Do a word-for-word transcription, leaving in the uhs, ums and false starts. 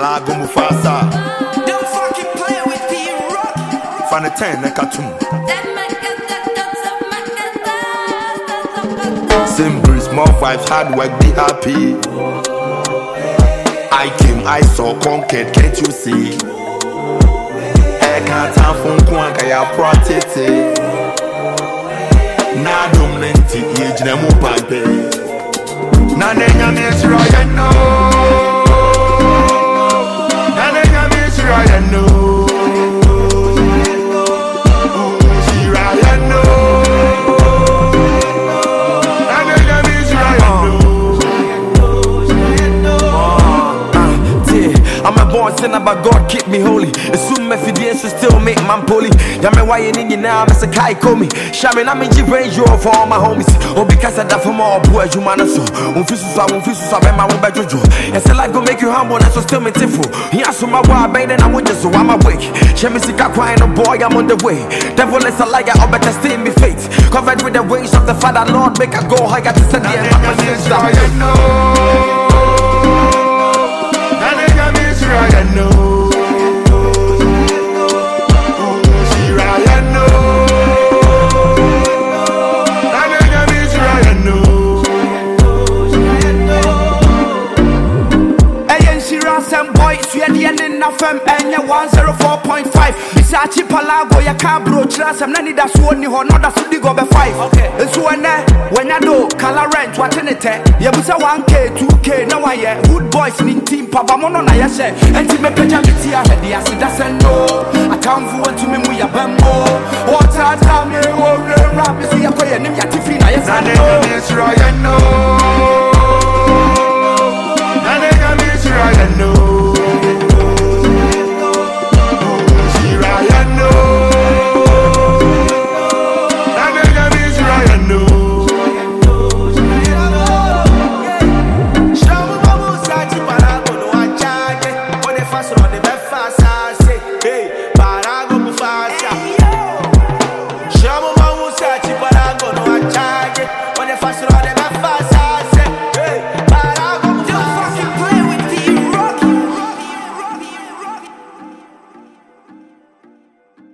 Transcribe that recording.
Malago Mufasa. Don't fucking play with the rock. Fan ten Nekatum. Simple, small vibes, hard work, be happy. I came, I saw, conquered, can't you see? I can't have fun, Kwanka, ya protete. Na dominanti, age, nemo pampe. Na nenya misra, ya no. Na nenya misra, ya no. Sinner, but God keep me holy. Assume my fidelity to still make man poly. Yame why you need now, Mister Kai call me. Shaman, I'm in the range for all my homies. Oh, because I die for more boy, you man, so. Unfisus, I won't fisus, I bet my own bad jojo. And say life go make you humble, and so still me tinful. He has some my wild bait, and I want just so I'm awake. Shemisika crying, oh boy, I'm on the way. Devil is a liar, or better stay in me fate. Covered with the wings of the Father, Lord, make I go higher to send the end of my sister. I know. F M and one zero four point five. Bisachi Palago, ya can't broach us. I'm not need a sword, or not a city go by five. Okay, it's when when I do color rent, what in it? Yabusa one K, two K, now I hear good boys in team, Papa Mono, I say, and to make a Javitia, the acid doesn't know. I can't forward to me with a bamboo. What time, me, or rap is the Akoya, Tifina, yes, I know.